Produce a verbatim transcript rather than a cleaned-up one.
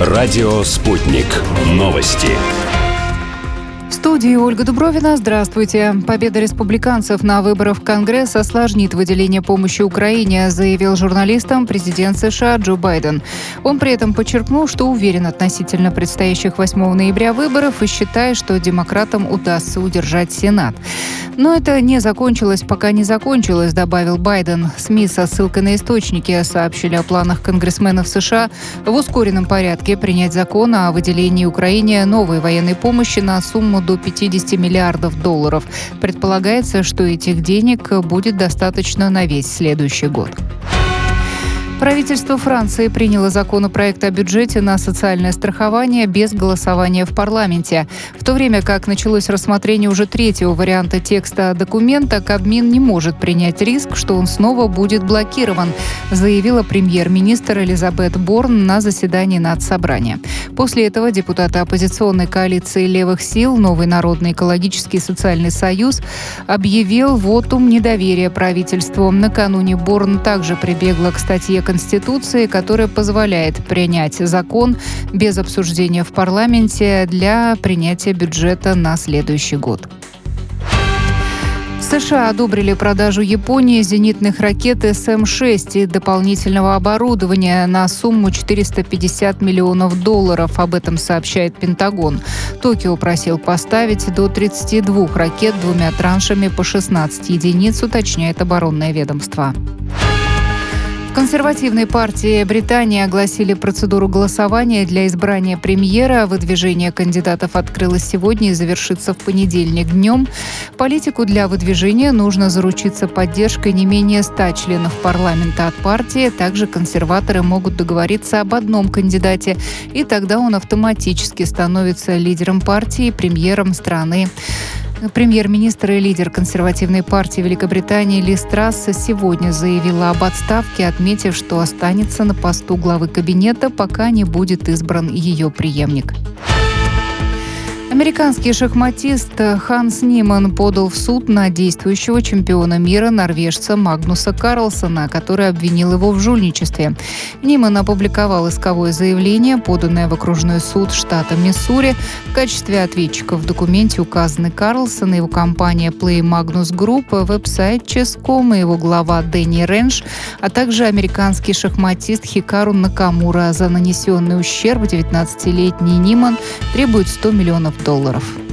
Радио «Спутник». Новости. В студии Ольга Дубровина. Здравствуйте. Победа республиканцев на выборах в Конгресс осложнит выделение помощи Украине, заявил журналистам президент США Джо Байден. Он при этом подчеркнул, что уверен относительно предстоящих восьмого ноября выборов и считает, что демократам удастся удержать Сенат. Но это не закончилось, пока не закончилось, добавил Байден. СМИ со ссылкой на источники сообщили о планах конгрессменов США в ускоренном порядке принять закон о выделении Украине новой военной помощи на сумму до пятьдесят миллиардов долларов. Предполагается, что этих денег будет достаточно на весь следующий год. Правительство Франции приняло законопроект о бюджете на социальное страхование без голосования в парламенте. В то время как началось рассмотрение уже третьего варианта текста документа, Кабмин не может принять риск, что он снова будет блокирован, заявила премьер-министр Элизабет Борн на заседании Надсобрания. После этого депутаты оппозиционной коалиции левых сил «Новый народный экологический и социальный союз» объявил вотум недоверия правительству. Накануне Борн также прибегла к статье Конституции, которая позволяет принять закон без обсуждения в парламенте для принятия бюджета на следующий год. США одобрили продажу Японии зенитных ракет эс эм шесть и дополнительного оборудования на сумму четыреста пятьдесят миллионов долларов. Об этом сообщает Пентагон. Токио просил поставить до тридцати двух ракет двумя траншами по шестнадцать единиц, уточняет оборонное ведомство. В консервативной партии Британии огласили процедуру голосования для избрания премьера. Выдвижение кандидатов открылось сегодня и завершится в понедельник днем. Политику для выдвижения нужно заручиться поддержкой не менее ста членов парламента от партии. Также консерваторы могут договориться об одном кандидате, и тогда он автоматически становится лидером партии и премьером страны. Премьер-министр и лидер консервативной партии Великобритании Лиз Трасс сегодня заявила об отставке, отметив, что останется на посту главы кабинета, пока не будет избран ее преемник. Американский шахматист Ханс Ниман подал в суд на действующего чемпиона мира норвежца Магнуса Карлсена, который обвинил его в жульничестве. Ниман опубликовал исковое заявление, поданное в окружной суд штата Миссури. В качестве ответчика в документе указаны Карлсон и его компания Play Magnus Group, веб-сайт чес точка ком и его глава Дэнни Ренш, а также американский шахматист Хикару Накамура. За нанесенный ущерб девятнадцатилетний Ниман требует сто миллионов долларов.